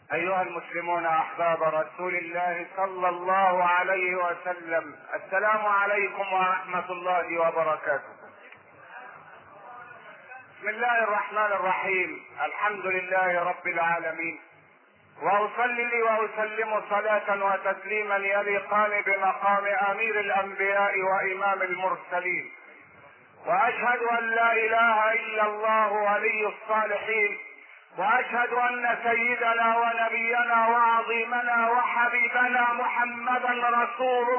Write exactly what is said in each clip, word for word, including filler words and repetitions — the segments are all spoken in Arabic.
أيها المسلمون أحباب رسول الله صلى الله عليه وسلم، السلام عليكم ورحمة الله وبركاته. بسم الله الرحمن الرحيم، الحمد لله رب العالمين، وأصلي وأسلم صلاة وتسليما يليقان بمقام أمير الأنبياء وإمام المرسلين، وأشهد أن لا إله إلا الله ولي الصالحين، واشهد ان سيدنا ونبينا وعظيمنا وحبيبنا محمدا رسول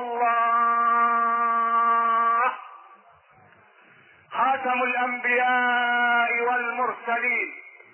الله خاتم الانبياء والمرسلين.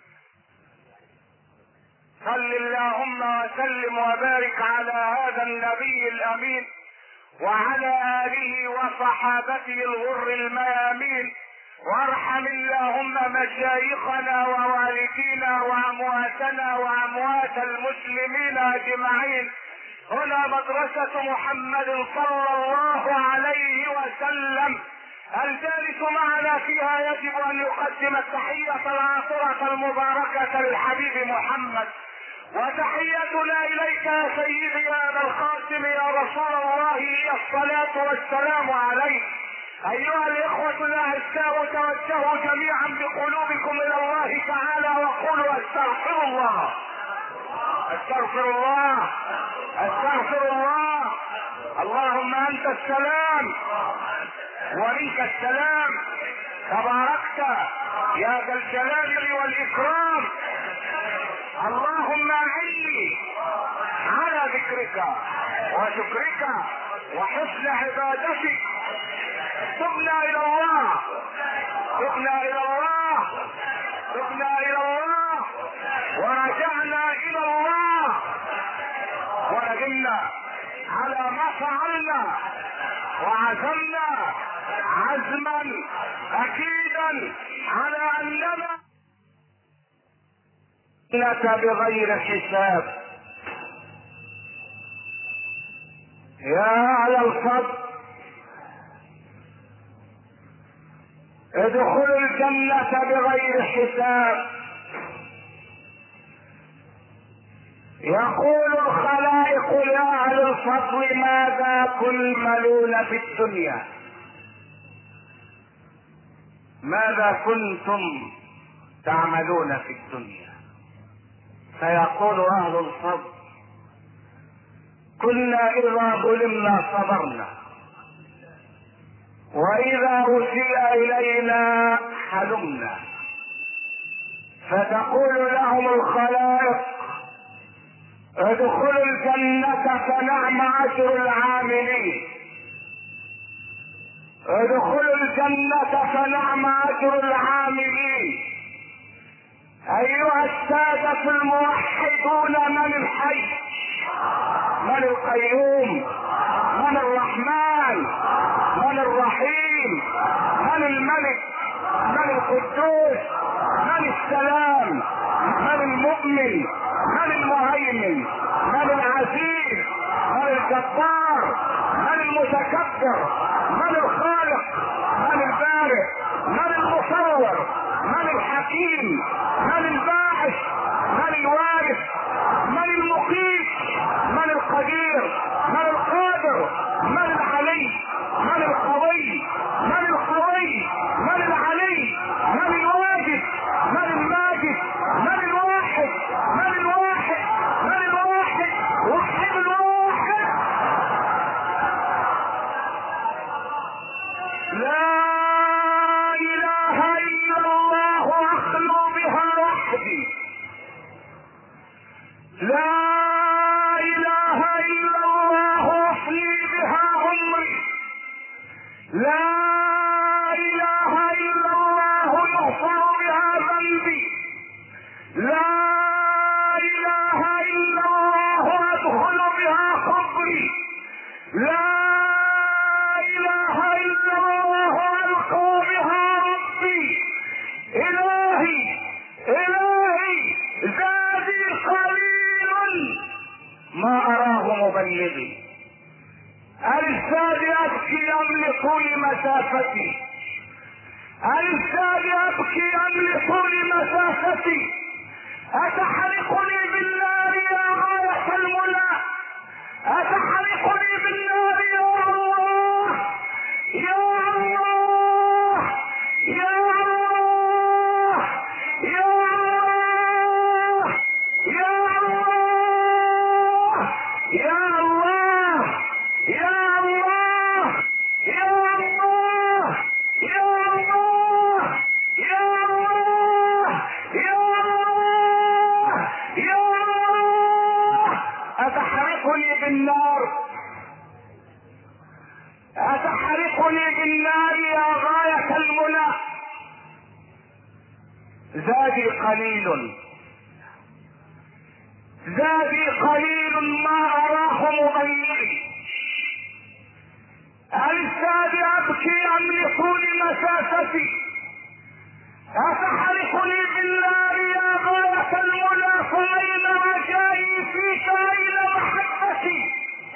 صل اللهم وسلم وبارك على هذا النبي الامين وعلى اله وصحابته الغر الميامين، وارحم اللهم مشايخنا ووالدينا وامواتنا واموات المسلمين اجمعين. هنا مدرسة محمد صلى الله عليه وسلم، الجالس معنا فيها يجب ان يقدم التحية العاطرة المباركة للحبيب محمد، وتحيتنا اليك يا سيدي يا ابا القاسم يا رسول الله هي الصلاة والسلام عليك. ايها الاخوة الاعزاء، توجهوا جميعا بقلوبكم الى الله تعالى وقولوا استغفر الله استغفر الله استغفر الله. اللهم انت السلام ومنك السلام، تباركت يا ذا الجلال والاكرام. اللهم اعني على ذكرك وشكرك وحسن عبادتك. تبنا الى الله تبنا الى الله تبنا الى الله ورجعنا الى الله، وندمنا على ما فعلنا وعزمنا عزما اكيدا على اننا لك بغير حساب. يا اهل الفضل، ادخلوا الجنة بغير حساب. يقول الخلائق لأهل الفضل ماذا تلملون في الدنيا؟ ماذا كنتم تعملون في الدنيا؟ فيقول أهل الفضل كنا إذا ظلمنا صبرنا، واذا اسيء الينا حلمنا. فتقول لهم الخلائق ادخلوا الجنة فنعم اجر العاملين، ادخلوا الجنة فنعم اجر العاملين. ايها السادة الموحدون، من الحي؟ من القيوم؟ من الرحمن؟ من الرحيم؟ من الملك؟ من القدوس؟ من السلام؟ من المؤمن؟ من المهيمن؟ من العزيز؟ من الجبار؟ من المتكبر؟ من الخالق؟ من البارئ؟ من المصور؟ من الحكيم؟ من الباعث؟ من الوارث؟ من المقيت؟ من القدير؟ من القادر؟ من العلي؟ من القوي؟ من القوي؟ من العلي؟ من الواجد؟ من الماجد؟ من الواحد؟ من الواحد؟ من الواحد؟ وحد الواحد. لا اله الا الله اخلو بها وحدي، لا اله الا الله احيي بها عمري، لا اله الا الله يغفر بها ذنبي، لا اله الا الله ادخل بها قبري، لا اله الا الله القى بها ربي. الهي الهي زادي قليل ما اراه مبلغي، الزاد ابكي ام لطول مسافتي، الزاد ابكي ام لطول مسافتي. اتحرقني بالنار زادي قليل، زادي قليل ما اراه مضيعي. الزادي ابكي ام لطول مسافتي؟ اتحرقني بالنار يا غاية المنى، فاين رجائي فيك اين محبتي؟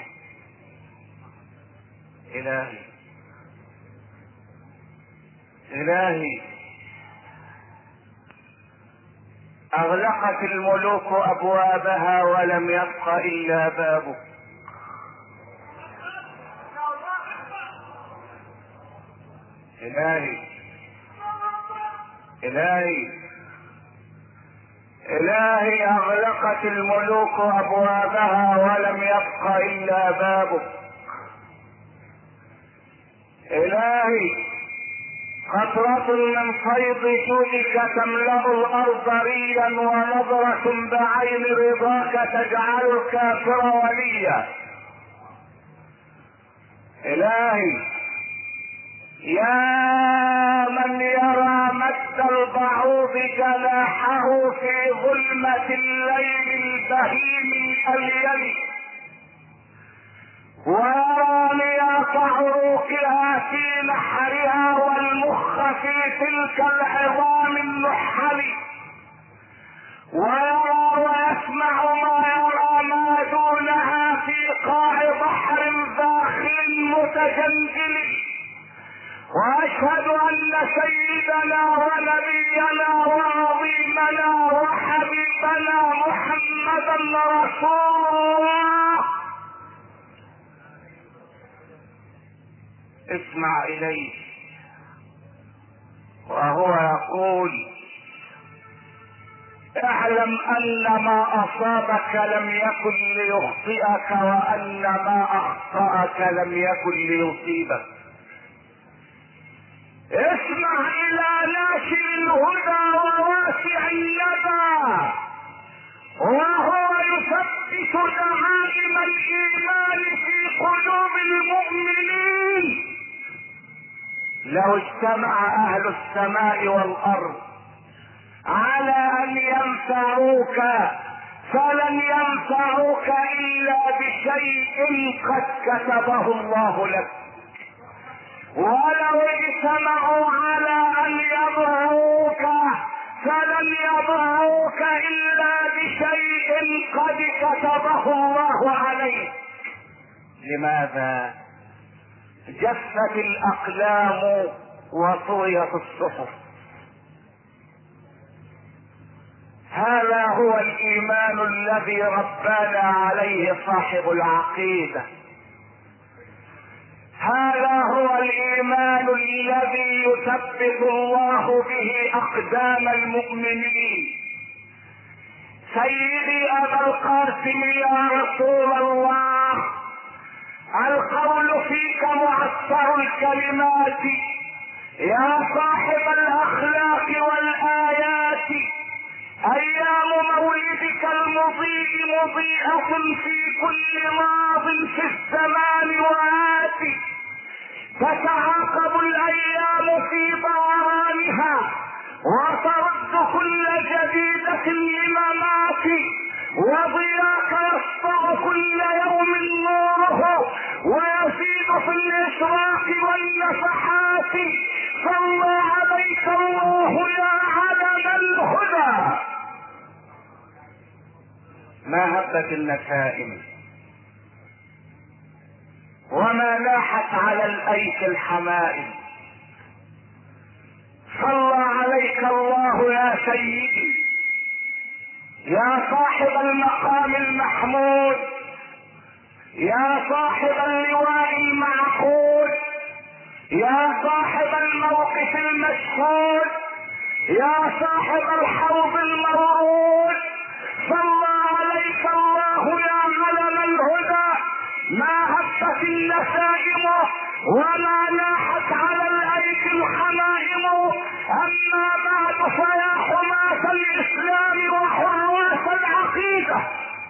الهي الهي اغلقت الملوك ابوابها ولم يبق الا بابك. الهي الهي الهي اغلقت الملوك ابوابها ولم يبق الا بابك. الهي قطرة من فيض جودك تملأ الارض ريا، ونظرة بعين رضاك تجعل الكافر وليا. الهي يا من يرى مد البعوض جناحه في ظلمة الليل البهيم الأليل، ويرى نياط عروقها في نحرها والمخ في تلك العظام النحل، ويرى ويسمع ما يرى ما دونها في قاع بحر داخل متجلجل. واشهد ان سيدنا ونبينا وعظيمنا وحبيبنا محمدا رسول الله. اسمع اليه وهو يقول: اعلم ان ما اصابك لم يكن ليخطئك، وان ما اخطأك لم يكن ليصيبك. اسمع الى ناشئ الهدى وواسع الندى، وهو يثبت دعائم الايمان في قلوب المؤمنين. لو اجتمع اهل السماء والارض على ان ينفعوك فلن ينفعوك الا بشيء قد كتبه الله لك، ولو اجتمعوا على ان يضروك فلن يضروك الا بشيء قد كتبه الله عليك. لماذا؟ جفت الاقلام وطويت الصحف. هذا هو الايمان الذي ربانا عليه صاحب العقيده. هذا هو الايمان الذي يثبت الله به اقدام المؤمنين. سيدي ابا القاسم يا رسول الله، القول فيك معسر الكلمات، يا صاحب الاخلاق والايات. ايام مولدك المضيء مضيئة في كل ماض في الزمان وآت، تتعاقب الايام في دورانها وترد كل جديدة لممات، وضياك يسطع كل يوم نوره ويزيد في الاشراق والنفحات. صلى عليك الله يا علم الهدى. ما هبت النسائم وما لاحت على الايك الحمائم. صلى عليك الله يا سيدي يا صاحب المقام المحمود، يا صاحب اللواء المعقود، يا صاحب الموقف المشهود، يا صاحب الحوض المورود. صلى عليك الله يا علم الهدى. ما هبت النسائم وما لاحت على الايك الحمائم. اما بعد فيا حماة الاسلام وحراس العقيدة،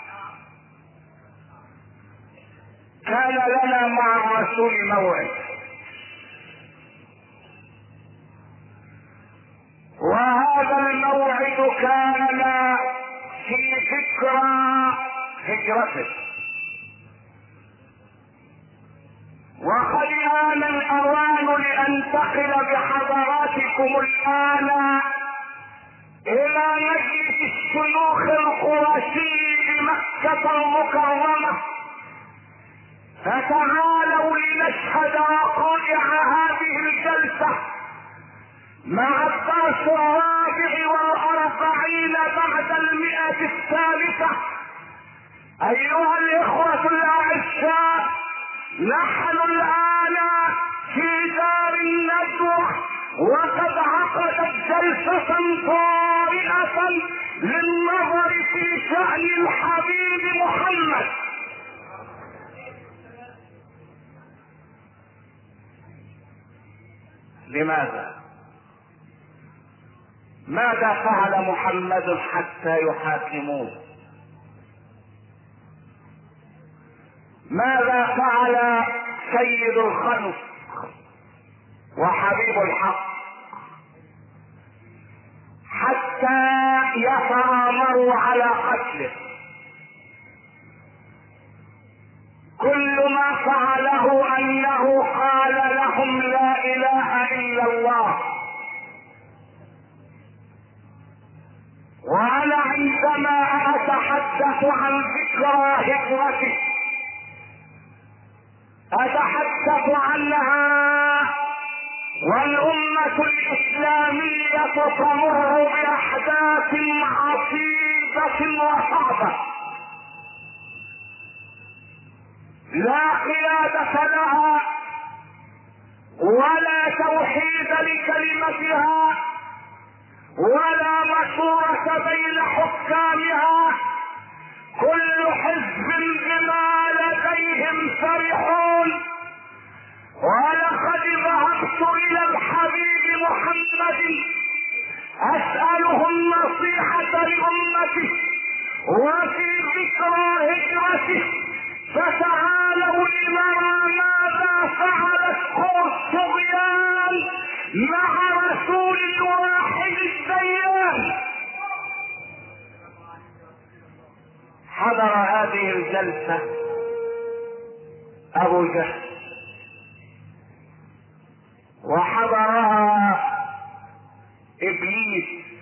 كان لنا مع الرسول موعد، وهذا الموعد كان في ذكرى هجرته. وقد آن الأوان لأنتقل بحضراتكم الآن إلى مجلس الشيوخ القرشي بمكة المكرمة، فتعالوا لنشهد وقائع هذه الجلسة مع الدرس الرابع والأربعين بعد المئة الثالثة. أيها الإخوة الأعزاء، نحن الآن في دار الندوة، وقد عقدت جلسة طارئة للنظر في شأن الحبيب محمد. لماذا؟ ماذا فعل محمد حتى يحاكموه؟ ماذا فعل سيد الخلق وحبيب الحق حتى يتآمروا على قتله؟ كل ما فعله انه قال لهم لا اله الا الله. وانا عندما اتحدث عن ذكرى هجرته اتحدث عنها والامة الاسلامية تمر باحداث عصيبة وصعبة لا قيادة لها ولا توحيد لكلمتها ولا مشورة بين حكامها. كل حزب بما لديهم فرحون. ولقد ذهبت الى الحبيب محمد اسأله النصيحة لأمته وفي ذكرى هجرته، فتعالوا لنرى ماذا فعلت قوى الطغيان مع رسول الواحد الديان. حضر هذه الجلسة ابو جهل، وحضرها ابليس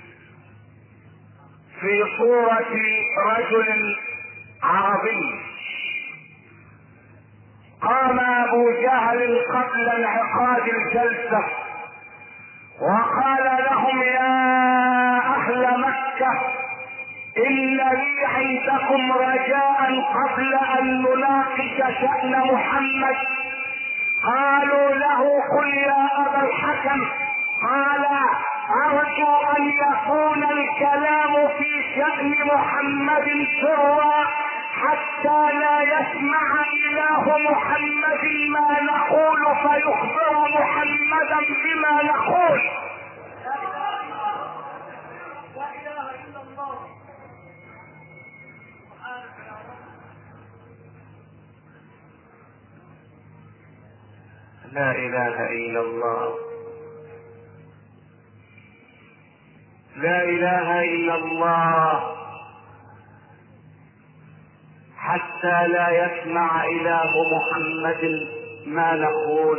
في صورة رجل عربي. قام ابو جهل قبل انعقاد الجلسة وقال لهم يا اهل مكة ان لي عندكم رجاء قبل ان نناقش شأن محمد. قالوا له قل يا ابا الحكم. قال ارجو ان يكون الكلام في شأن محمد سرا حتى لا يسمع اله محمد ما نقول فيخبر محمدا بما نقول. لا اله الا الله، لا اله الا الله، حتى لا يسمع اله محمد ما نقول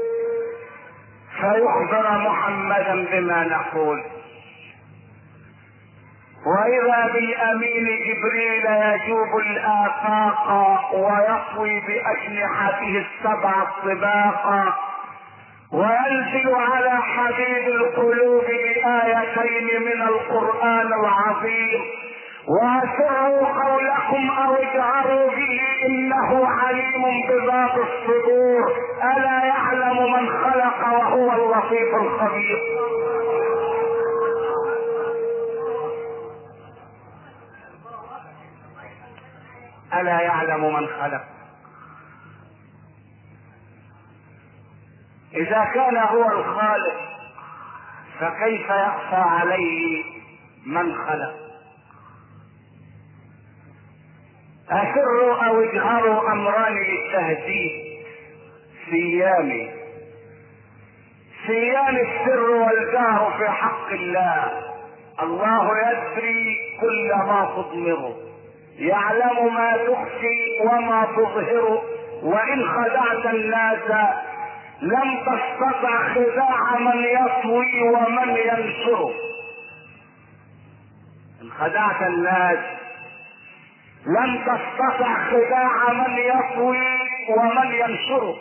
فيخبر محمدا بما نقول. واذا بالامين جبريل يجوب الافاق ويطوي باجنحته السبع الطباق وينزل على حبيب القلوب بآيتين من القرآن العظيم. واسروا قولكم او اجهروا به انه عليم بذات الصدور. الا يعلم من خلق وهو اللطيف الخبير. الا يعلم من خلق. اذا كان هو الخالق فكيف يخفى عليه من خلق؟ اسروا او اجهروا امران للتهديد سيان سيان السر والجهر في حق الله. الله يدري كل ما تضمر، يعلم ما تخفي وما تظهر، وإن خدعت الناس لم تستطع خداع من يطوي ومن ينشر. إن خدعت الناس لم تستطع خداع من يطوي ومن ينشر.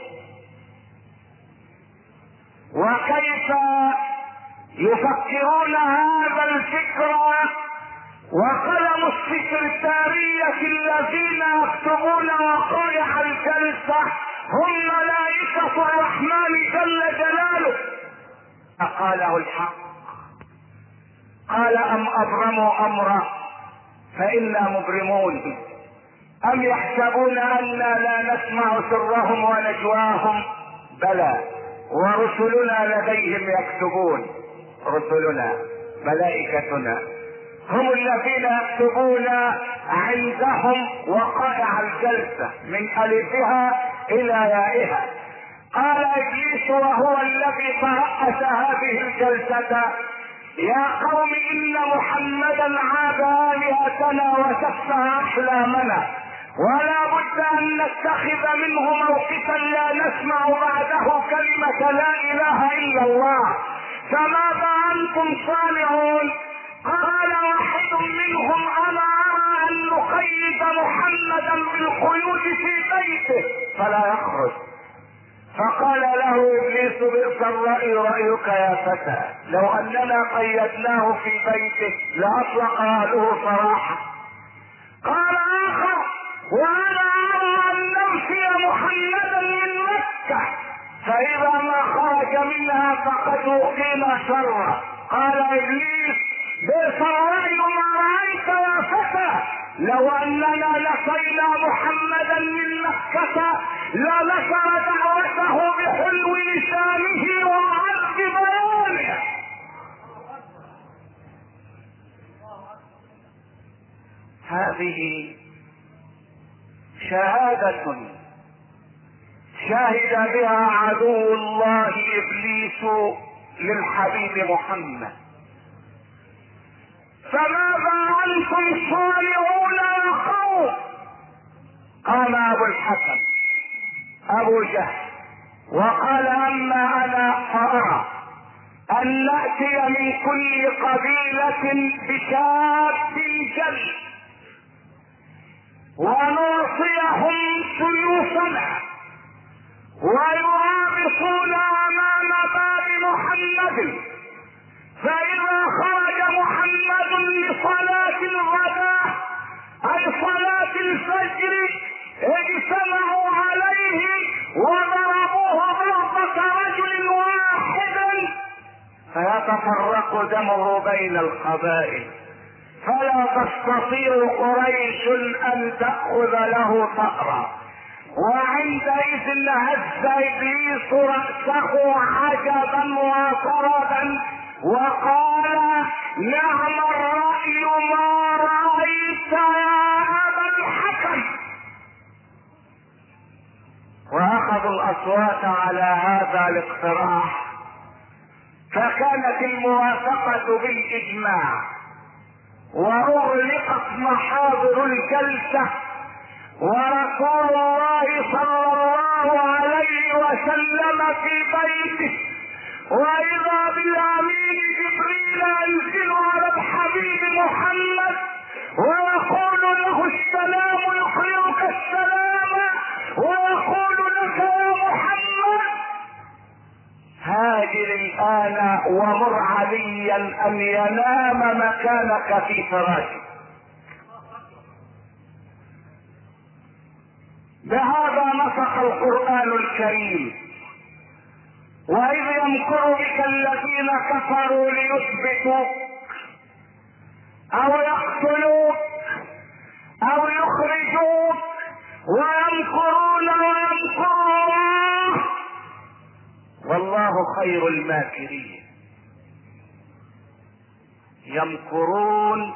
وكيف يفكرون هذا الفكر وقلم السكرتارية الذين يكتبون وقائع الجلسة هم ملائكة الرحمن جل جلاله؟ قاله الحق، قال أم أبرموا أمرا فإنا مبرمون، أم يحسبون أنا لا نسمع سرهم ونجواهم، بلى ورسلنا لديهم يكتبون. رسلنا ملائكتنا هم الذين يكتبون عندهم وقائع الجلسة من ألفها إلى يائها. قال إبليس وهو الذي ترأس هذه الجلسة: يا قوم إن محمدا عاد آلهتنا وسفه أحلامنا، ولا بد أن نتخذ منه موقفا لا نسمع بعده كلمة لا إله إلا الله، فماذا أنتم صانعون؟ قال واحد منهم: أنا أرى أن نقيد محمدا بالقيود في بيته فلا يخرج. فقال له إبليس: بئس الرأي رأيك يا فتى، لو أننا قيدناه في بيته لأطلق أهله صراحة. قال آخر: وأنا أرى أن نمشي محمدا من مكة، فإذا ما خرج منها فقد وقينا شرا. قال إبليس: بئس الرأي ما رأيت يا فتى، لو أننا لقينا محمدا من مكة لنشر دعوته بحلو لسانه وعذب بيانه. هذه شهادة شهد بها عدو الله إبليس للحبيب محمد، فماذا أنتم صانعون يا قوم؟ قام أبو الحسن أبو جهل وقال: أما أنا فأرى أن نأتي من كل قبيلة بشاب جل ونعطيهم سيوفنا ويرابطون أمام باب محمد، فإذا خرج محمد لصلاة الغداء أي صلاة الفجر اجتمعوا عليه وضربوه ضربة رجل واحد فيتفرق دمه بين القبائل، فلا تستطيع قريش أن تأخذ له ثأرا. وعندئذ هز إبليس رأسه عجبا وطربا وقال: نعم الرأي ما رأيت يا أبا الحكم. وأخذوا الأصوات على هذا الاقتراح، فكانت الموافقة بالإجماع، وأغلقت محاضر الجلسة، ورسول الله صلى الله عليه وسلم في بيته، وإذا بالأمين جبريل ينزل على الحبيب محمد ويقول له: السلام يقرئك السلام، ويقول لك: يا محمد هاجر الآن ومر عليا أن ينام مكانك في فراشك. بهذا نطق القرآن الكريم: وإذ يمكر بك الذين كفروا ليثبتوك أو يقتلوك أو يخرجوك ويمكرون ويمكر الله والله خير الماكرين. يمكرون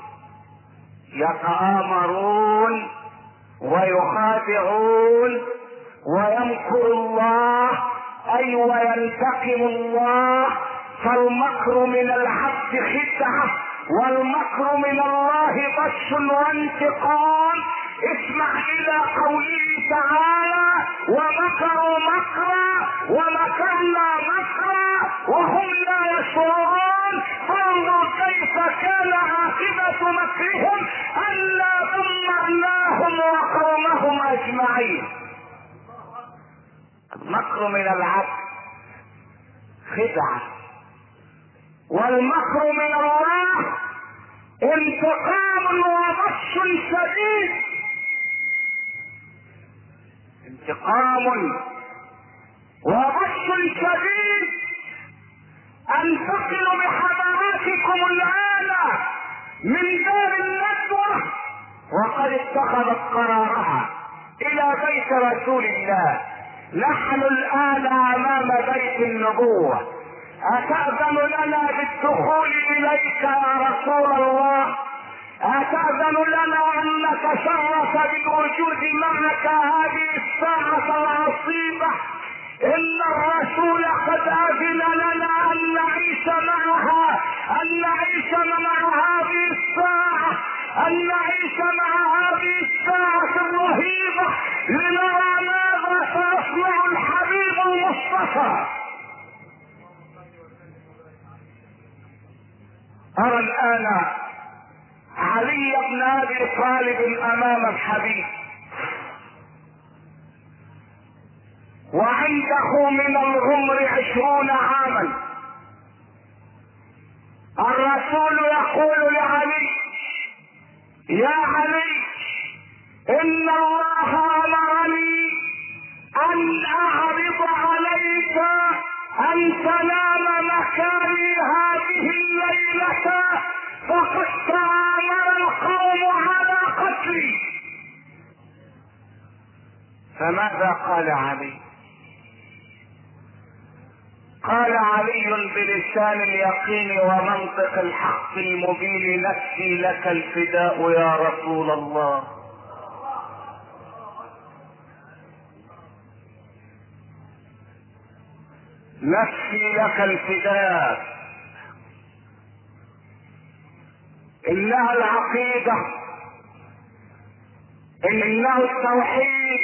يتآمرون ويخادعون، ويمكر الله أي وينتقم الله، فالمكر من العبد خدعة والمكر من الله بطش وانتقام. اسمع الى قوله تعالى: ومكروا مكرا ومكرنا مكرا وهم لا يشعرون. فانظر كيف كان عاقبة مكرهم الا دمرناهم وقومهم اجمعين. المكر من العبد خدعة، والمكر من الله انتقام وبطش شديد. انتقام وبطش شديد. انتقل بحضراتكم الان من دار الندوة وقد اتخذت قرارها الى بيت رسول الله. نحن الان امام بيت النبوة. أتأذن لنا بالدخول إليك يا رسول الله؟ أتأذن لنا أن نتشرف بالوجود معك هذه الساعة العصيبة؟ إن الرسول قد أذن لنا أن نعيش معها، أن نعيش مع هذه الساعة، أن نعيش مع هذه الساعة الرهيبة لنرى ماذا سيصنع الحبيب المصطفى. أرى الآن علي بن أبي طالب أمام الحبيب، وعنده من العمر عشرون عاما. الرسول يقول لعلي: يا علي، إن الله أمرني أن أعرض عليك أن تنام مكاني هذه الليلة، فقد تآمر القوم على قتلي. فماذا قال علي؟ قال علي بلسان اليقين ومنطق الحق المبين: نفسي لك الفداء يا رسول الله. نفسي لك الفداء. انها العقيدة، انه التوحيد،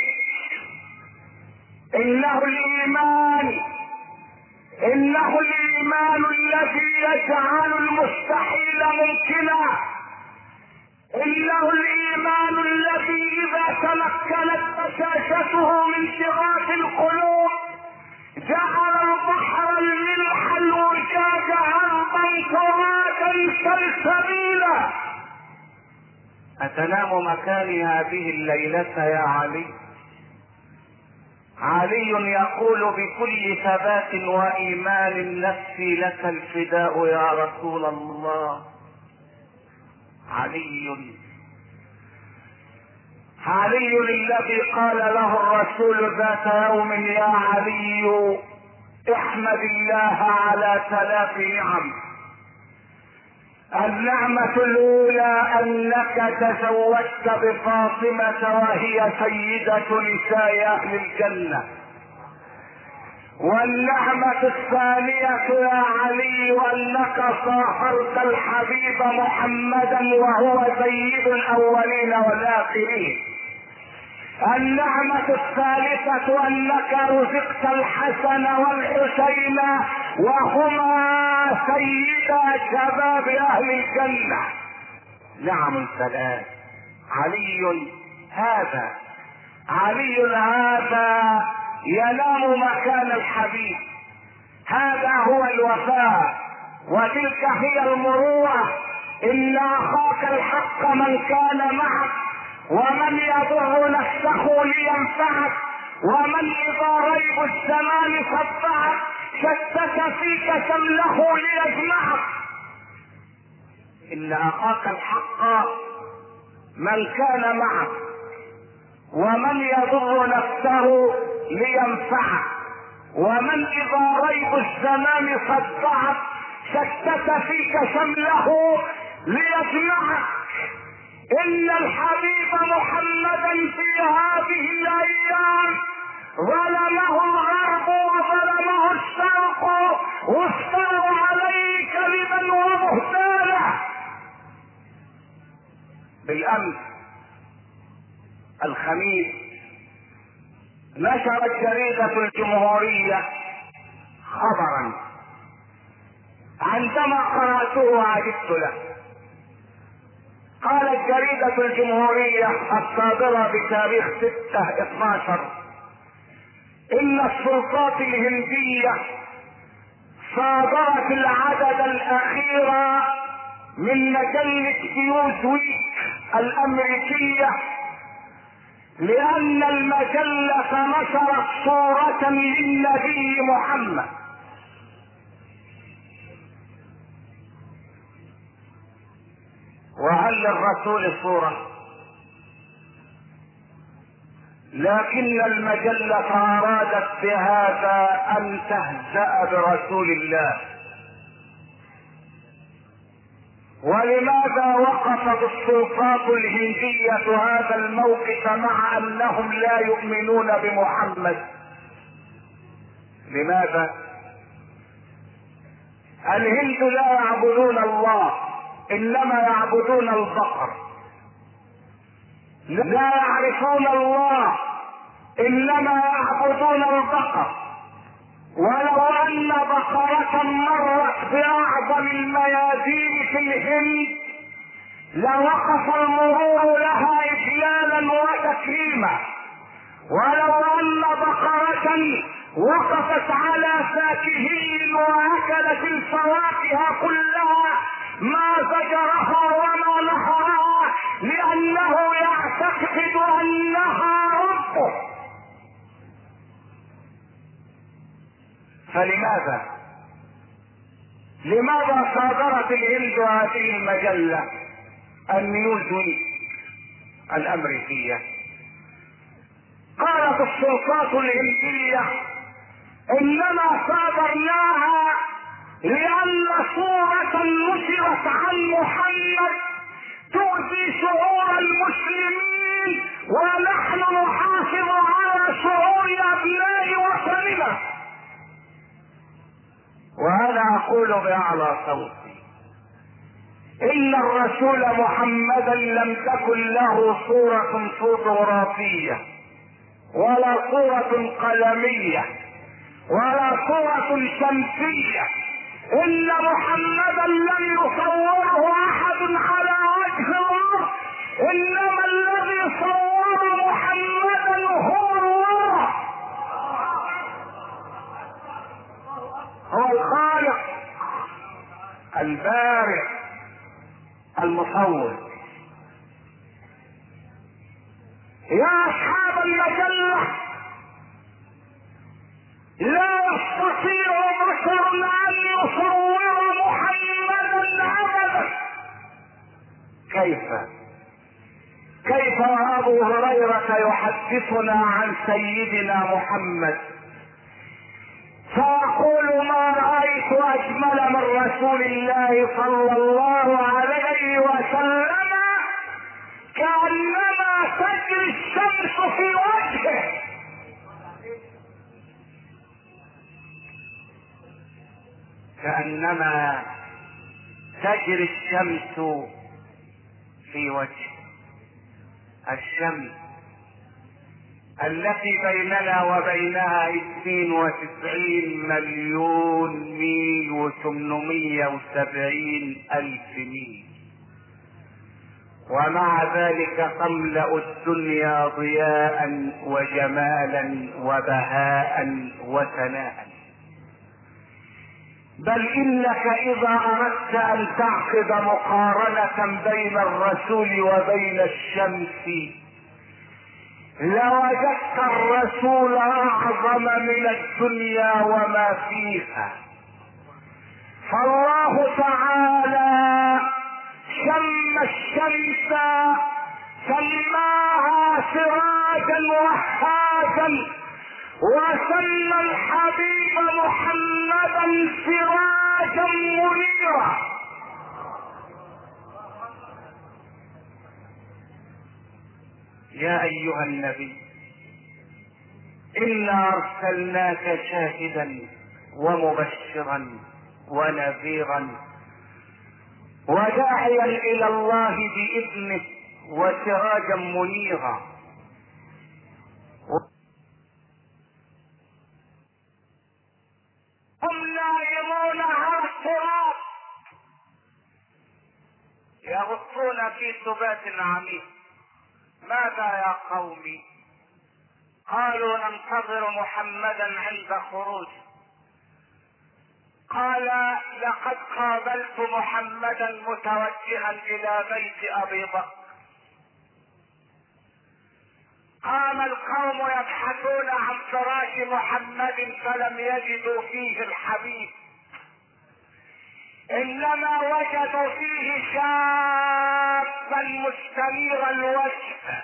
انه الايمان، انه الايمان الذي يجعل المستحيل ممكنا، انه الايمان الذي اذا تمكنت بشاشته من شغاف القلوب جعل البحر الملح الوجاج عرضا ترادا سلسبيلا. أتنام مكاني هذه الليلة يا علي؟ علي يقول بكل ثبات وإيمان: نفسي لك الفداء يا رسول الله. علي علي الذي قال له الرسول ذات يوم: يا علي، احمد الله على ثلاث نعم. النعمة الأولى أنك تزوجت بفاطمة وهي سيدة نساء أهل الجنة. والنعمة الثانية يا علي أنك صاحبت الحبيب محمدا وهو سيد الأولين والآخرين. النعمة الثالثة أنك رزقت الحسن والحسين وهما سيدا شباب أهل الجنة. نعم ثلاث. علي هذا علي هذا ينام مكان الحبيب. هذا هو الوفاء، وتلك هي المروءة. إن أخاك الحق من كان معك، ومن يضر نفسه لينفعك، ومن إذا ريب الزمان صدعك شتت فيك شمله ليجمعك. إن أخاك الحق من كان معك، ومن يضر نفسه لينفعك، ومن إذا ريب الزمان صدعك شتت فيك شمله ليجمعك. إن الحبيب محمدا في هذه الأيام ظلمه الغرب وظلمه الشرق، وافتروا عليه كذبا وبهتانا. بالامس الخميس نشرت جريدة الجمهورية خبرا عندما قرأته عجبت له. قالت جريدة الجمهورية الصادرة بتاريخ ستة اثناشر ان السلطات الهندية صادرت العدد الاخير من مجلة نيوزويك الامريكية لان المجلة نشرت صورة للنبي محمد. وهل للرسول صورة؟ لكن المجلة ارادت بهذا ان تهزأ برسول الله. ولماذا وقفت السلطات الهندية هذا الموقف مع انهم لا يؤمنون بمحمد؟ لماذا؟ الهند لا يعبدون الله، انما يعبدون البقر. لا يعرفون الله، انما يعبدون البقر. ولو ان بقرة مرت باعظم الميادين في الهند لوقف المرور لها اجلالا وتكريما. ولو ان بقرة وقفت على فاكهين واكلت الفواكه كلها ما زجرها وما نهرها، لانه يعتقد انها ربه. فلماذا لماذا صادرت الهند هذه المجلة النيوزويك الامريكية؟ قالت السلطات الهندية انما صادرناها لان صورة نشرت عن محمد تؤذي شعور المسلمين، ونحن نحافظ على شعور ابناء وطننا. وانا اقول باعلى صوتي ان الرسول محمدا لم تكن له صورة فوتوغرافية ولا صورة قلمية ولا صورة شمسية. ان محمدا لم يصوره احد على وجه الارض، انما الذي صور محمدا هو الله، هو الخالق البارئ المصور. يا اصحاب المجلة، لا يستطيع بشر ان يصور محمدا ابدا. كيف كيف ابو هريرة يحدثنا عن سيدنا محمد فيقول ما رأيت اجمل من رسول الله صلى الله عليه وسلم كأنما تجري الشمس في وجهه. كأنما تجري الشمس في وجهه. الشمس التي بيننا وبينها اثنين وتسعين مليون ميل وثمانمائة وسبعين الف ميل، ومع ذلك تملأ الدنيا ضياء وجمالا وبهاء وثناء. بل انك اذا اردت ان تعقد مقارنة بين الرسول وبين الشمس لوجدت الرسول اعظم من الدنيا وما فيها. فالله تعالى شم الشمس سماها سراجا وهاجا، وسمى الحبيب محمدا سراجا منيرا. يا ايها النبي انا ارسلناك شاهدا ومبشرا ونذيرا وداعيا الى الله باذنه وسراجا منيرا. هم نائمون على التراب يغطون في سبات عميق. ماذا يا قومي؟ قالوا ننتظر محمدا عند خروجه. قال لقد قابلت محمدا متوجها الى بيت ابي بكر. قام القوم يبحثون عن فراش محمد فلم يجدوا فيه الحبيب، انما وجدوا فيه شابا مستنير الوجه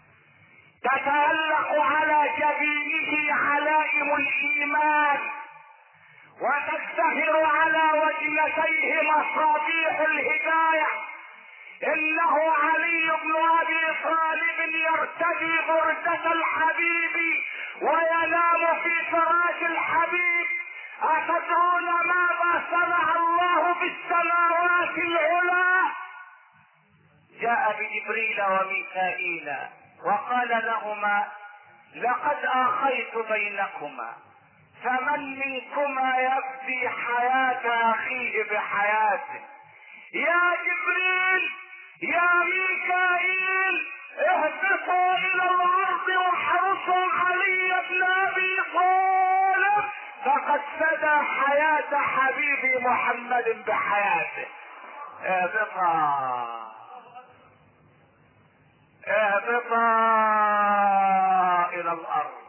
تتألق على جبينه علائم الايمان وتزدهر على وجنتيه مصابيح الهداية. انه علي بن ابي طالب يرتدي بردة الحبيب وينام في فراش الحبيب. اتدرون ماذا صنع الله بالسماوات العلى؟ جاء بجبريل وميكائيل وقال لهما لقد اخيت بينكما، فمن منكما يفدي حياة اخيه بحياته؟ يا جبريل يا ميكائيل اهبطوا الى الارض واحرسوا علي بن ابي طالب فقد فدى حياة حبيبي محمد بحياته. اهبطا اهبطا الى الارض.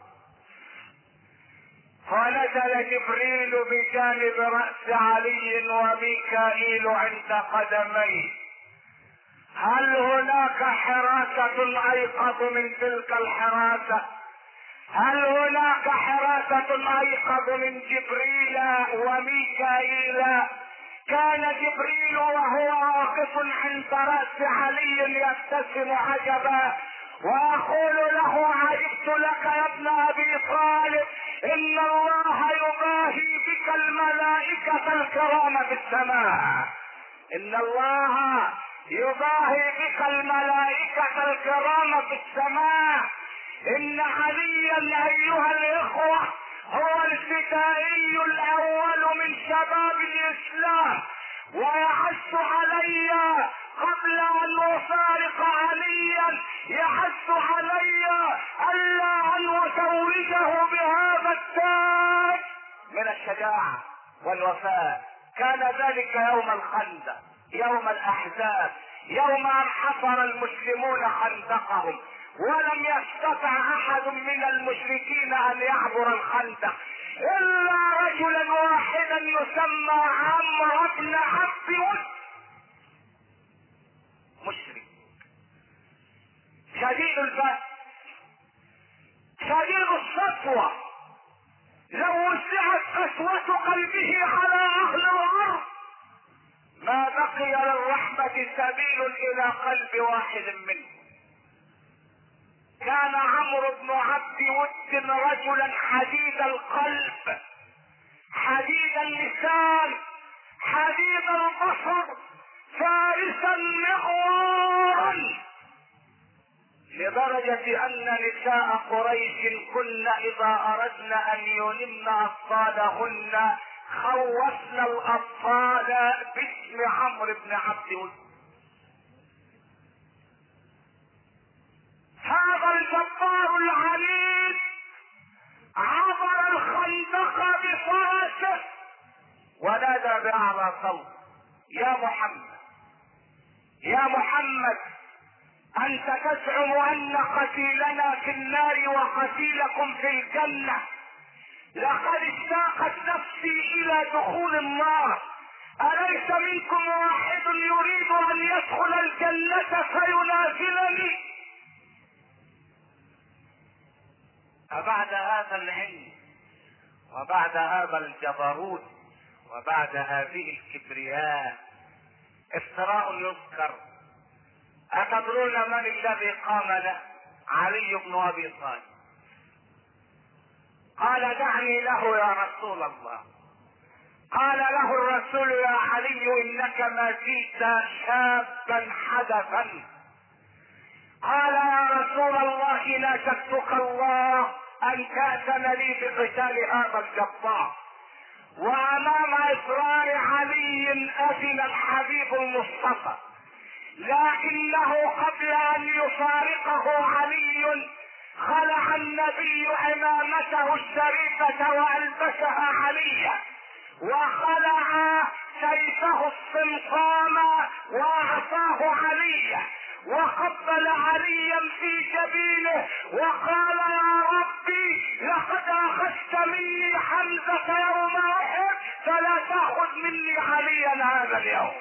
فنزل جبريل بجانب رأس علي وميكائيل عند قدميه. هل هناك حراسة ايقظ من تلك الحراسة؟ هل هناك حراسة ايقظ من جبريل وميكائيل؟ كان جبريل وهو واقف عند رأس علي يبتسم عجبا واقول له عجبت لك يا ابن ابي طالب، ان الله يباهي بك الملائكة الكرام في السماء. ان الله يباهي بك الملائكة الكرام في السماء. ان عليا ايها الاخوة هو الفدائي الاول من شباب الاسلام، ويحث علي قبل ان افارق عليا يحث علي الا ان اتوجه بهذا التاج من الشجاعة والوفاء. كان ذلك يوم الخندق، يوم الاحزاب، يوم ان حفر المسلمون خندقهم ولم يستطع احد من المشركين ان يعبر الخندق الا رجلا واحدا يسمى عمرو بن عبد ود، مشرك شديد البأس شديد السطوة، لو وسعت قسوة قلبه على اهل الارض ما بقي للرحمة سبيل الى قلب واحد منهم. كان عمرو بن عبد ود رجلا حديد القلب حديد اللسان حديد البصر فارسا مغوارا، لدرجة ان نساء قريش كن اذا اردن ان يلمن اطفالهن خوفن الاطفال باسم عمرو بن عبد ود. هذا الجبار العنيد عبر الخندق بفرسه ونادى باعلى صوت يا محمد يا محمد انت تزعم ان قتيلنا في النار وقتيلكم في الجنة، لقد اشتاقت نفسي الى دخول النار، اليس منكم واحد يريد ان يدخل الجنة فينازلني؟ فبعد هذا العلم وبعد هذا الجبروت وبعد هذه الكبرياء افتراء يذكر. اتدرون من الذي قام له؟ علي بن ابي طالب. قال دعني له يا رسول الله. قال له الرسول يا علي انك ما زلت شابا حدثا، قال يا رسول الله ناشدتك الله ان تأذن لي بقتال هذا الجبار. وامام اصرار علي اذن الحبيب المصطفى، لكنه قبل ان يفارقه علي خلع النبي عمامته الشريفة والبسها عليا، وخلع سيفه الصمصام واعطاه عليا، وقبل عليا في جبينه وقال يا ربي لقد اخذت مني حمزة يوم احد فلا تاخذ مني عليا هذا اليوم.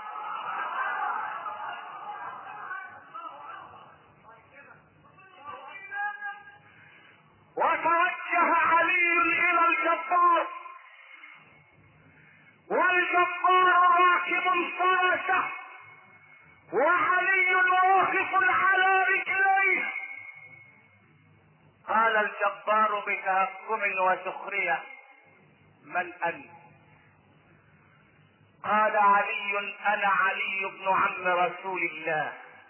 وتوجه علي الى الجبار، والجبار راكب فرسه وعلي واقف على رجليه. قال الجبار بتهكم وسخرية: من انت؟ قال علي: انا علي بن عم رسول الله.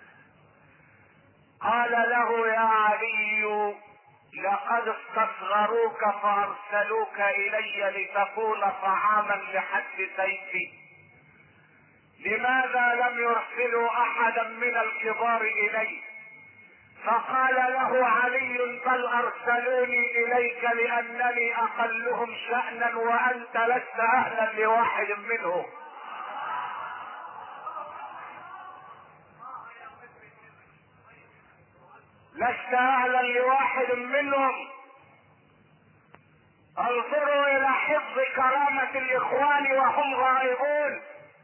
قال له: يا علي لقد استصغروك فارسلوك الي لتكون طعاما لحد سيفي، لماذا لم يرسلوا احدا من الكبار الي؟ فقال له علي: بل ارسلوني اليك لانني اقلهم شأنا وانت لست اهلا لواحد منهم. لست اهلا لواحد منهم. انظروا الى حفظ كرامة الاخوان وهم غائبون.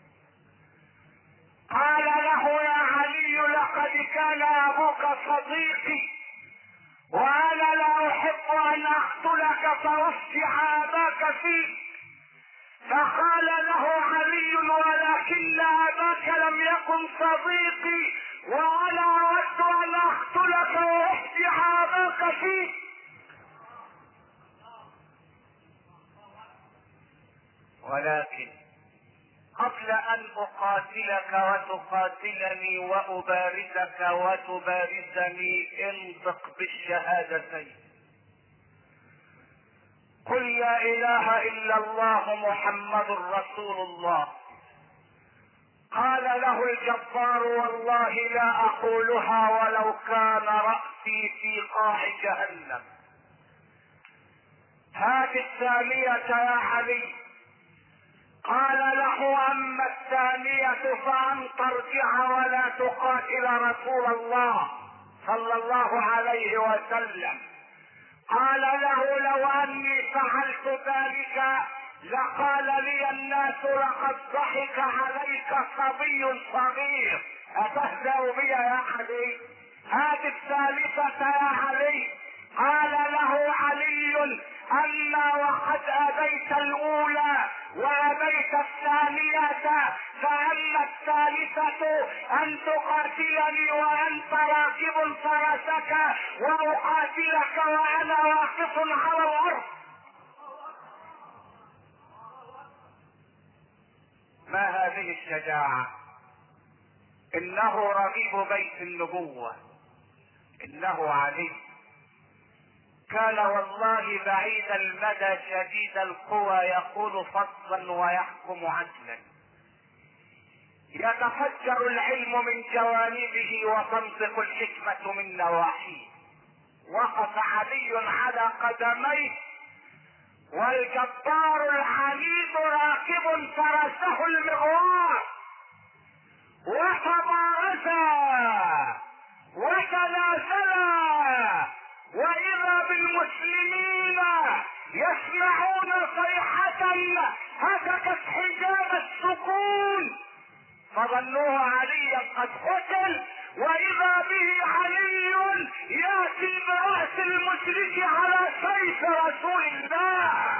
قال له: يا علي لقد كان ابوك صديقي وانا لا احب ان اقتلك فاصفع اباك فيك. فقال له علي: ولكن اباك لم يكن صديقي وانا اود ان اقتلك واصفع اباك فيك. ولكن قبل ان اقاتلك وتقاتلني وابارزك وتبارزني انطق بالشهادتين: قل لا اله الا الله محمد رسول الله. قال له الجبار: والله لا اقولها ولو كان رأسي في قاع جهنم. هذه الثانية يا علي. قال له: اما الثانية فان ترجع ولا تقاتل رسول الله صلى الله عليه وسلم. قال له: لو اني فعلت ذلك لقال لي الناس لقد ضحك عليك صبي صغير، اتهزأ بي يا علي؟ هذه الثالثة يا علي. قال له علي: اما وقد ابيت الاولى وابيت الثانية، فاما الثالثة ان تقاتلني وانت راكب فرسك واقاتلك وانا واقف على الارض. ما هذه الشجاعة؟ انه رغيب بيت النبوة، انه علي. كان والله بعيد المدى شديد القوى، يقول فصلا ويحكم عدلا، يتفجر العلم من جوانبه وتنطق الحكمة من نواحيه. وقف علي على قدميه والجبار العنيد راكب فرسه المغوار، وتبارزا وتنازلا، واذا بالمسلمين يسمعون صيحة هتكت حجاب السكون، فظنوه عليا قد قتل، واذا به علي ياتي برأس المشرك على سيف رسول الله.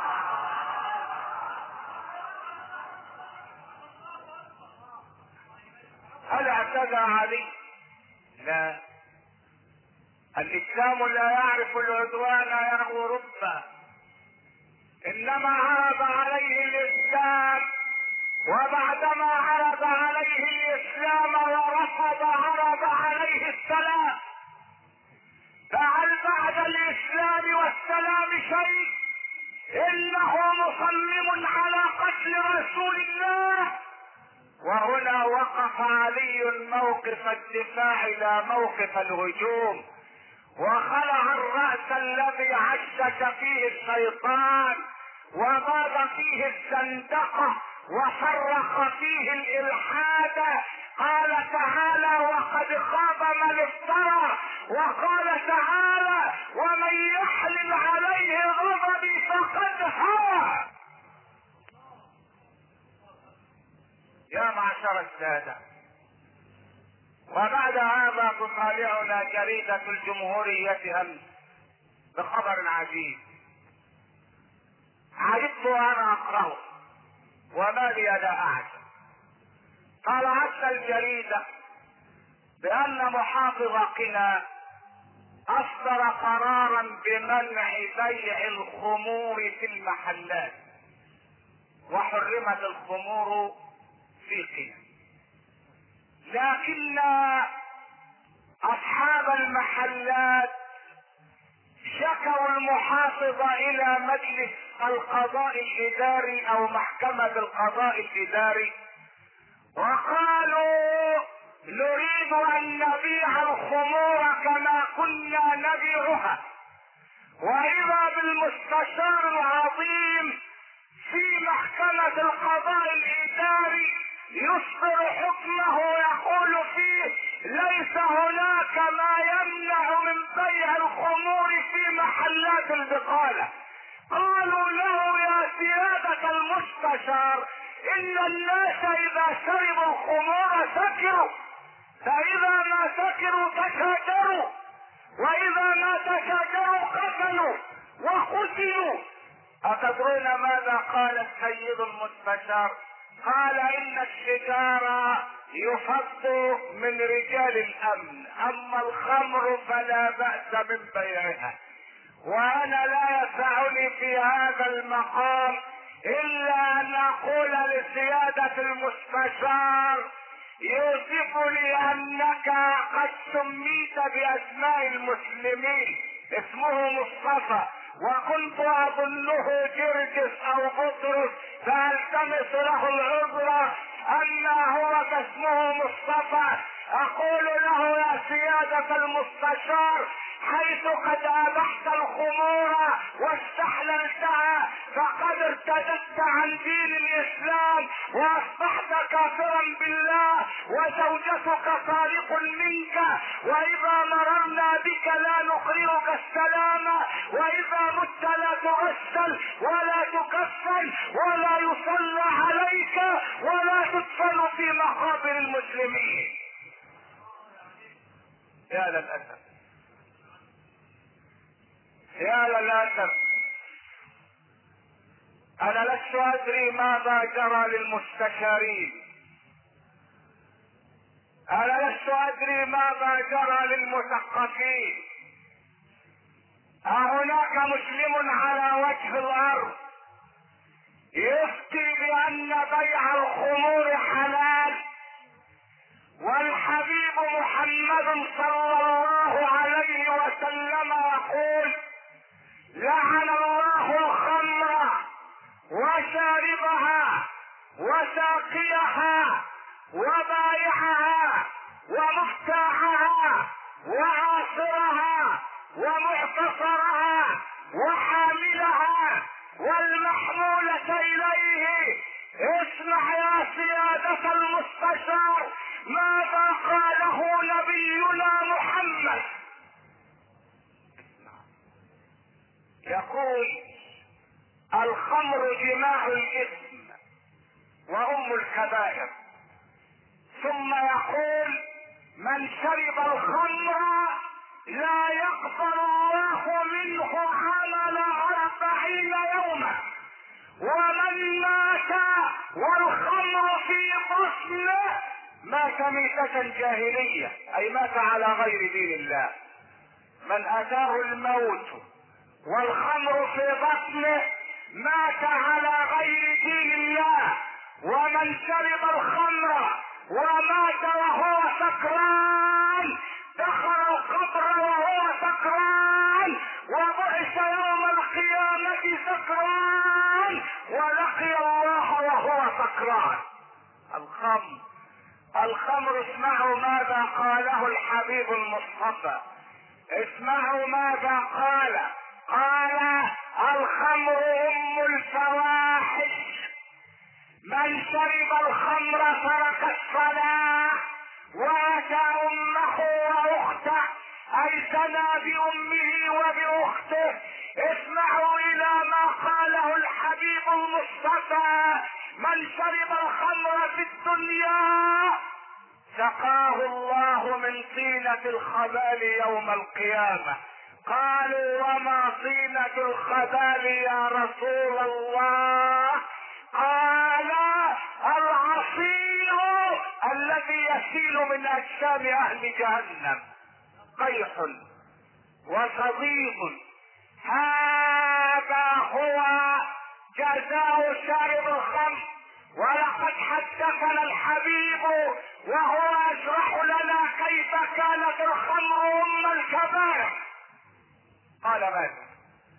هل اعتدى علي؟ لا. الاسلام لا يعرف العدوان يا اوروبا، انما عرض عليه الاسلام، وبعدما عرض عليه الاسلام ورفض عرض عليه عليه السلام، فهل بعد الاسلام والسلام شيء؟ انه مصمم على قتل رسول الله. وهنا وقف علي موقف الدفاع لا موقف الهجوم، وخلع الرأس الذي عشش فيه الشيطان وباد فيه الزندقة وصرخ فيه الإلحاد. قال تعالى: وقد خاب من افترى. وقال تعالى: ومن يحلل عليه غضبي فقد هوى. يا معشر السادة، وبعد هذا تطالعنا جريدة الجمهورية أمس بخبر عجيب، عجبت وانا اقرأه وما لي لا اعجب. طلعت الجريدة بان محافظ قنا اصدر قرارا بمنع بيع الخمور في المحلات، وحرمت الخمور في قنا، لكن اصحاب المحلات شكوا المحافظ الى مجلس القضاء الاداري او محكمة القضاء الاداري، وقالوا: نريد ان نبيع الخمور كما كنا نبيعها. واذا بالمستشار العظيم في محكمة القضاء الاداري يصدر حكمه يقول فيه: ليس هناك ما يمنع من بيع الخمور في محلات البقالة. قالوا له: يا سيادة المستشار، ان الناس اذا شربوا الخمور سكروا، فاذا ما سكروا تشاجروا، واذا ما تشاجروا قتلوا وقتلوا. اتدرون ماذا قال السيد المستشار؟ قال: ان الشجار يفض من رجال الامن، اما الخمر فلا بأس من بيعها. وانا لا يسعني في هذا المقام الا ان اقول لسيادة المستشار: يوصف لي انك قد سميت باسماء المسلمين، اسمه مصطفى، وكنت اظنه جرجس او بطرس، فالتمس له العذر، اما هو فاسمه مصطفى. اقول له: يا سيادة المستشار، حيث قد ابحت الخمور واستحللتها فقد ارتدت عن دين الاسلام واصبحت كافرا بالله، وزوجتك طالق منك، واذا مررنا بك لا نقرئك السلام، واذا مت لا تغسل ولا تكفن ولا يصلى عليك ولا تدفن في مقابر المسلمين. يا للاسف، يا للاسف، انا لست ادري ماذا جرى للمستشارين، انا لست ادري ماذا جرى للمثقفين. هناك مسلم على وجه الارض يفتي بان بيع الخمور حلال، والحبيب محمد صلى الله عليه وسلم يقول: لعن الله الخمر وشاربها وساقيها وبائعها ومفتاحها وعاصرها ومعتصرها وحاملها والمحمولة اليه. اسمع يا سيادة المستشار ماذا قاله نبينا محمد. يقول: الخمر جماع الاثم وام الكبائر. ثم يقول: من شرب الخمر لا يقبل الله منه عمل أربعين يوما، ومن مات والخمر في بطنه مات ميتة جاهلية، أي مات على غير دين الله. من أتاه الموت والخمر في بطنه مات على غير دين الله. ومن شرب الخمر ومات وهو سكران سكران ولقي الله وهو سكران. الخمر الخمر اسمعوا ماذا قاله الحبيب المصطفى، اسمعوا ماذا قال. قال الخمر ام الفواحش، من شرب الخمر ترك الصلاة واتى امه واخته، اي زنى بامه وباخته. اسمعوا الى ما قاله الحبيب المصطفى، من شرب الخمر في الدنيا سقاه الله من طينة الخبال يوم القيامة. قالوا وما طينة الخبال يا رسول الله؟ قال العصير الذي يسيل من اجسام اهل جهنم، قيح وصديق. هذا هو جزاء شارب الخمر. ولقد حدثنا الحبيب وهو يشرح لنا كيف كانت الخمر ام الكبائر. قال ماذا؟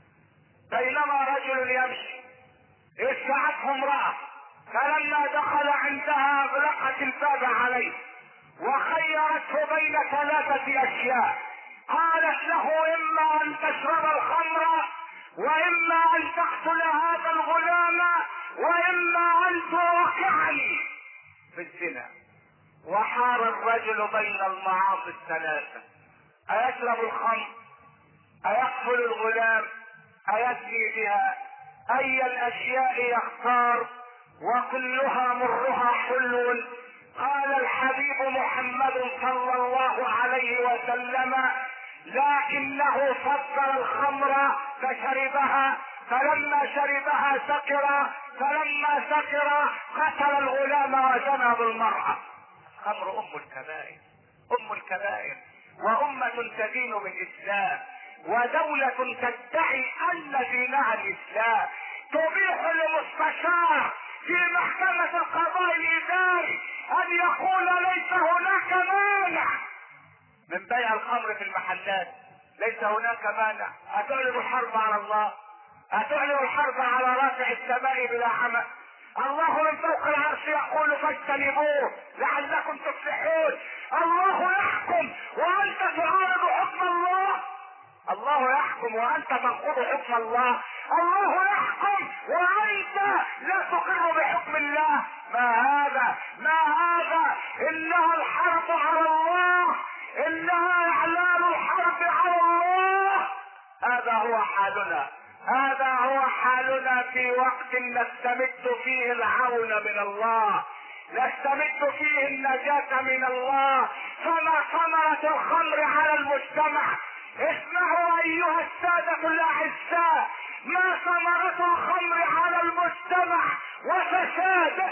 بينما رجل يمشي اسعته امرأة، فلما دخل عندها اغلقت الباب عليه وخيرته بين ثلاثة اشياء. قالت له اما ان تشرب الخمر، واما ان تقتل هذا الغلام، واما ان توقعني في الزنا. وحار الرجل بين المعاصي الثلاثة، ايشرب الخمر، ايقتل الغلام، ايزني بها، اي الاشياء يختار؟ وكلها مرها حلو. قال الحبيب محمد صلى الله عليه وسلم لكنه فضل الخمر فشربها، فلما شربها سكر، فلما سكر قتل الغلام وزنى بالمرأة. الخمر ام الكبائر، ام الكبائر، وامة تدين بالاسلام، ودولة تدعي ان دينها الاسلام، تبيح لمستشار في محكمة القضاء الاداري ان يقول ليس هناك مانع من بيع الخمر في المحلات، ليس هناك مانع. اتعلن الحرب على الله، اتعلن الحرب على رافع السماء بلا عمى. الله من فوق العرش يقول فاجتنبوه لعلكم تفلحون. الله يحكم وانت تعارض حكم الله، الله يحكم وانت تنقض حكم الله، الله يحكم وانت لا تقر بحكم الله. ما هذا؟ ما هذا؟ انها الحرب على الله، انها اعلان الحرب على الله. هذا هو حالنا، هذا هو حالنا في وقت نستمد فيه العون من الله، نستمد فيه النجاة من الله. فما ثمرة الخمر على المجتمع؟ اسمعوا ايها السادة الاعزاء، ما ثمرة الخمر على المجتمع وفساده؟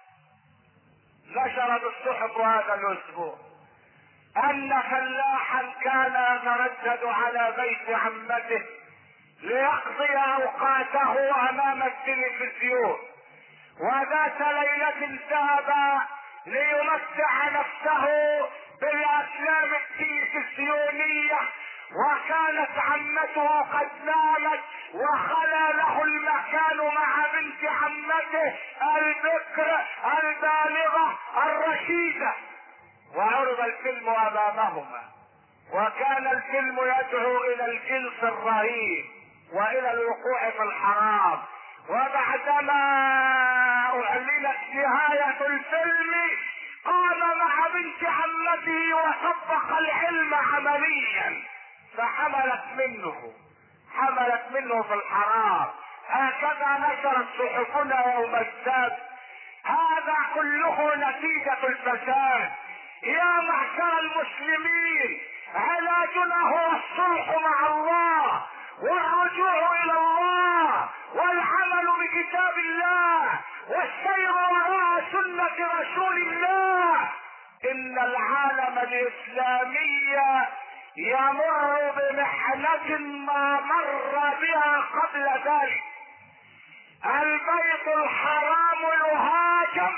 نشرت الصحف هذا الاسبوع ان فلاحا كان يتردد على بيت عمته ليقضي اوقاته امام التلفزيون، وذات ليلة ذهب ليمتع نفسه بالافلام التلفزيونية، وكانت عمته قد نامت وخلى له المكان مع بنت عمته البكر البالغة الرشيدة، وعرض الفيلم امامهما، وكان الفيلم يدعو الى الجنس الرهيب والى الوقوع في الحرام. وبعدما اعلنت نهاية الفيلم قام مع بنت عمته وطبق العلم عمليا، فحملت منه حملت منه في الحرام. هكذا نشرت صحفنا يوم السبت. هذا كله نتيجة الفساد. يا معشر المسلمين، علاجنا هو الصلح مع الله والرجوع الى الله والعمل بكتاب الله والسير وراء سنة رسول الله. ان العالم الاسلامي يمر بمحنة ما مر بها قبل ذلك. البيت الحرام يهاجم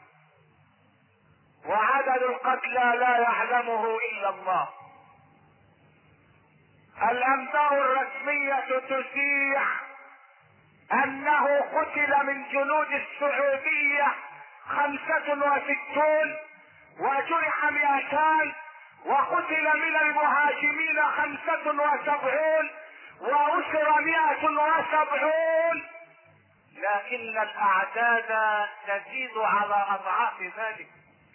وعدد القتلى لا يعلمه الا الله. الانباء الرسمية تسيح انه قتل من جنود السعودية خمسة وستون وجرح مئتان، وقتل من المهاجمين خمسة وسبعون وأسر مئة وسبعون، لكن الاعداد تزيد على اضعاف ذلك.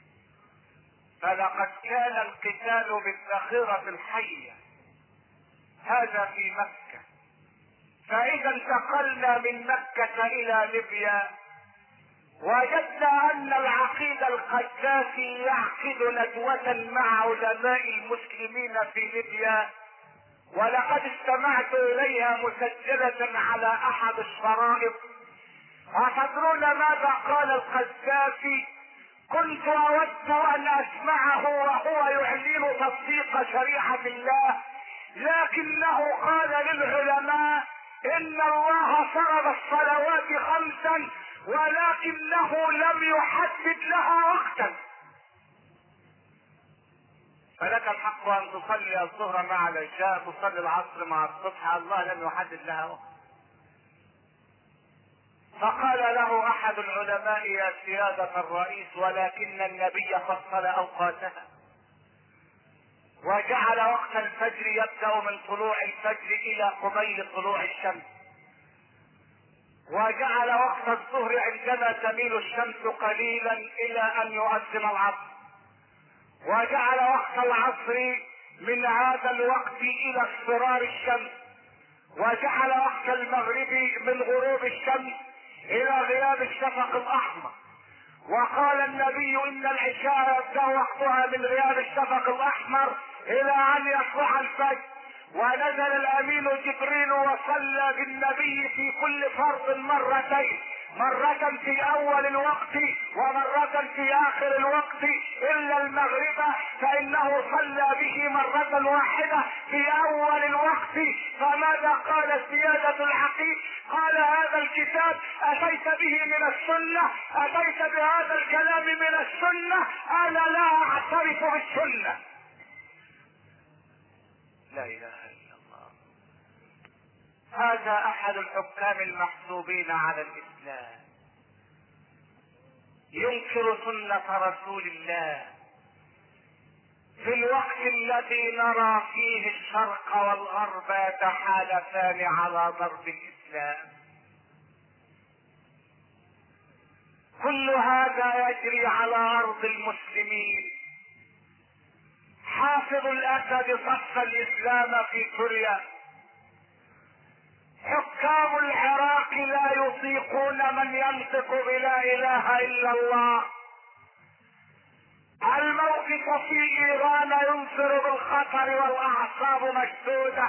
فلقد كان القتال بالذخيرة الحية، هذا في مكة. فاذا انتقلنا من مكة الى ليبيا وجدنا ان العقيد القذافي يعقد ندوة مع علماء المسلمين في ليبيا، ولقد استمعت اليها مسجلة على احد الشرائط. أتدرون ماذا قال القذافي؟ كنت اود ان اسمعه وهو يعلن تطبيق شريعة الله، لكنه قال للعلماء ان الله فرض الصلوات خمسا ولكنه لم يحدد لها وقتا. فلك الحق ان تصلي الظهر مع العشاء، تصلي العصر مع الصبح، الله لم يحدد لها وقت. فقال له احد العلماء: يا سيادة الرئيس، ولكن النبي فصل اوقاتها وجعل وقت الفجر يبدأ من طلوع الفجر الى قبيل طلوع الشمس، وجعل وقت الظهر عندما تميل الشمس قليلا الى ان يؤذن العصر، وجعل وقت العصر من هذا الوقت الى اصفرار الشمس، وجعل وقت المغرب من غروب الشمس الى غياب الشفق الاحمر. وقال النبي ان العشاء يبدأ وقتها من غياب الشفق الاحمر الى ان يطلع الفجر. ونزل الامين جبريل وصلى بالنبي في كل فرض مرتين، مرة في اول الوقت ومرة في اخر الوقت، الا المغرب فانه صلى به مرة واحدة في اول الوقت. فماذا قال سيادة العقيد؟ قال: هذا الكتاب اتيت به من السنة، اتيت بهذا الكلام من السنة، انا لا اعترف بالسنة. لا اله الا الله. هذا احد الحكام المحسوبين على الاسلام، ينكر سنة رسول الله في الوقت الذي نرى فيه الشرق والغرب يتحالفان على ضرب الاسلام. كل هذا يجري على ارض المسلمين. حافظ الاسد صف الاسلام في سوريا، حكام العراق لا يطيقون من ينطق بلا اله الا الله. الموقف في ايران ينصر بالخطر والاعصاب مشدودة،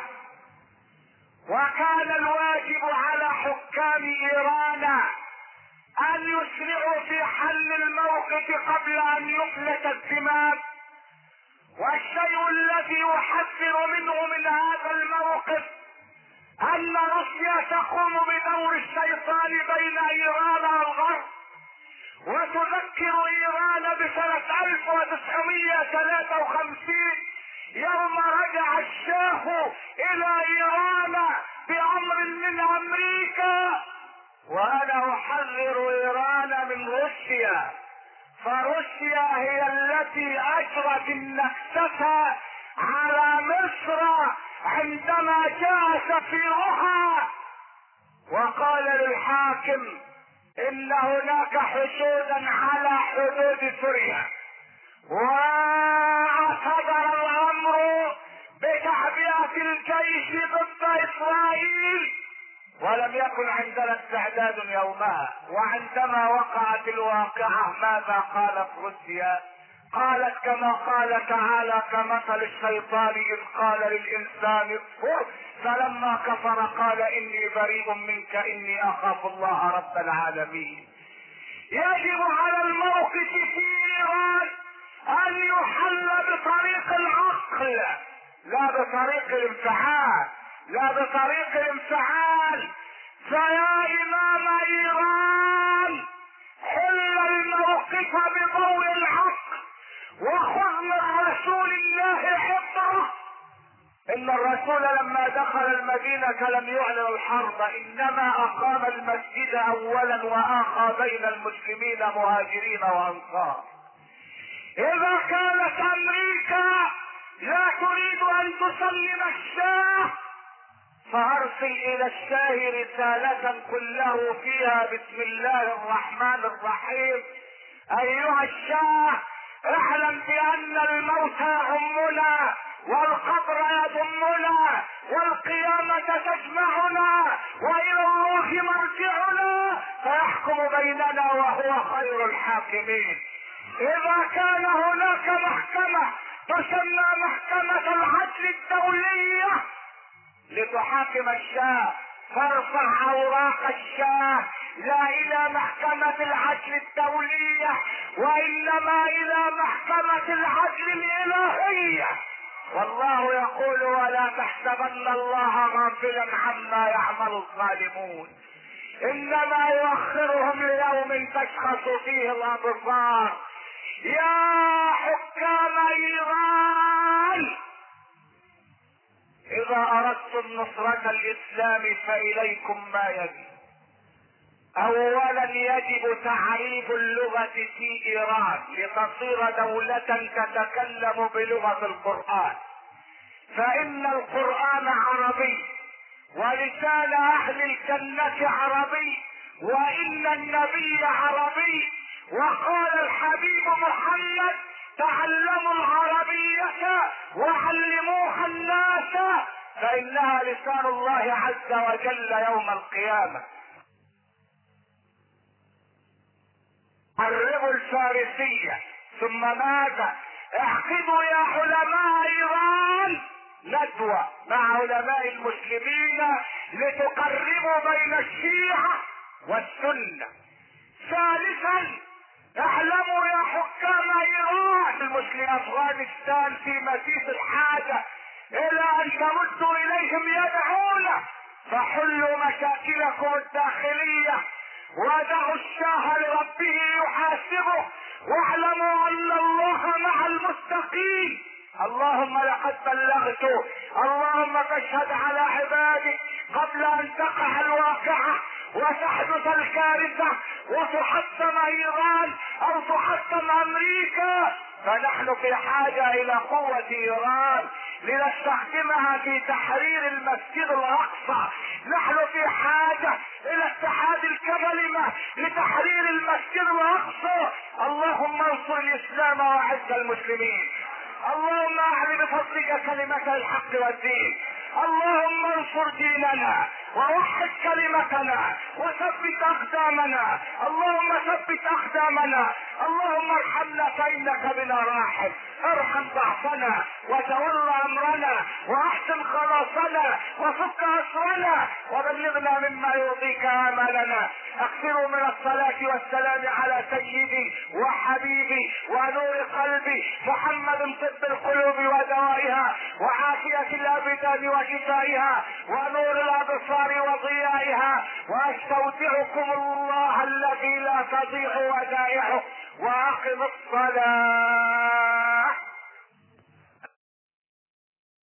وكان الواجب على حكام ايران ان يسرعوا في حل الموقف قبل ان يفلت الزمام. والشيء الذي يحذر منه من هذا الموقف ان روسيا تقوم بدور الشيطان بين ايران والغرب، وتذكر ايران بسنة الف وتسعمائة وثلاثة وخمسين يوم رجع الشاه الى ايران بامر من امريكا. وانا احذر ايران من روسيا، فروسيا هي التي اجرت النكسة على مصر عندما جاء سفيرها وقال للحاكم ان هناك حشودا على حدود سوريا، واعتبر الامر بتعبئة الجيش ضد اسرائيل، ولم يكن عندنا استعداد يومها. وعندما وقعت الواقعة ماذا قالت روسيا؟ قالت كما قال تعالى: كمثل الشيطان اذ قال للانسان اكفر فلما كفر قال اني بريء منك اني اخاف الله رب العالمين. يجب على الموقف في ايران ان يحل بطريق العقل لا بطريق الانفعال، لا بطريق الانفعال. فيا امام ايران، حل الموقف بضوء الحق وخذ من رسول الله حبه. ان الرسول لما دخل المدينة لم يعلن الحرب، انما اقام المسجد اولا واخى بين المسلمين مهاجرين وانصار. اذا كانت امريكا لا تريد ان تسلم الشاه فارسل الى الشاه رسالة كله فيها بسم الله الرحمن الرحيم: ايها الشاه اعلم بان الموت همنا والقبر يضمنا والقيامة تجمعنا والى الله مرجعنا فيحكم بيننا وهو خير الحاكمين. اذا كان هناك محكمة تسمى محكمة العدل الدولية لتحاكم الشاه فارفع اوراق الشاه لا الى محكمة العدل الدولية وانما الى محكمة العدل الالهية. والله يقول: ولا تحسبن الله غافلا عما يعمل الظالمون انما يؤخرهم ليوم تشخص فيه الابصار. يا حكام ايران، اذا اردتم نصرة الاسلام فاليكم ما يجب. اولا يجب تعريب اللغة في ايران لتصير دولة تتكلم بلغة القرآن، فان القرآن عربي ولسان اهل الجنة عربي وان النبي عربي، وقال الحبيب محمد: تعلموا العربية وعلموها الناس فانها لسان الله عز وجل يوم القيامة. عربوا الفارسية. ثم ماذا؟ اعقدوا يا علماء ايران ندوة مع علماء المسلمين لتقربوا بين الشيعة والسنة. ثالثا اعلموا يا حكام ايران المسلمين افغانستان في مسيس الحاجة الى ان تمدوا اليهم يدعون فحلوا مشاكلكم الداخلية ودعوا الشاه لربه يحاسبه واعلموا ان الله مع المتقين. اللهم لقد بلغت، اللهم فاشهد على عبادك قبل ان تقع الواقعة وتحدث الكارثة وتحطم ايران او تحطم امريكا، فنحن في حاجة الى قوة ايران لنستخدمها في تحرير المسجد الاقصى. نحن في حاجة الى اتحاد الكلمة لتحرير المسجد الاقصى. اللهم انصر الاسلام واعز المسلمين. اللهم اعل بفضلك كلمة الحق والدين. اللهم انصر ديننا ووحد كلمتنا وثبت اقدامنا. اللهم ثبت اقدامنا. اللهم ارحمنا فانك بنا راحم. ارحم ضعفنا وتول امرنا واحسن خلاصنا وفك اسرنا وبلغنا مما يرضيك امالنا. اكثروا من الصلاة والسلام على سيدي وحبيبي ونور قلبي محمد طب القلوب ودوائها وعافية الابدان وشفائها ونور الابصار وضيائها. واستودعكم الله الذي لا تضيع ودائعه. واقم الصلاة.